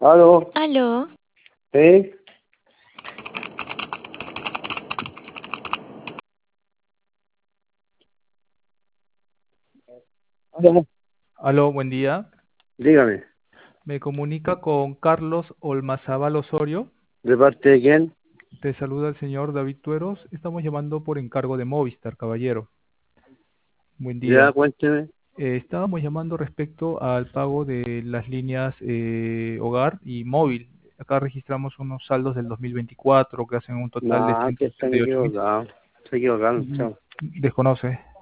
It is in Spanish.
Aló, Aló, ¿sí? Aló, Aló, buen día. dígame, Me comunica con Carlos Olmazábal Osorio. ¿de parte de quién? Te saluda el señor David Tueros. Estamos llamando por encargo de Movistar, caballero. Buen Ya, día. cuénteme. Estábamos llamando respecto al pago de las líneas hogar y móvil. Acá registramos unos saldos del 2024 que hacen un total de No, que están 178.000. equivocados. Se equivocaron, chao. Desconoce.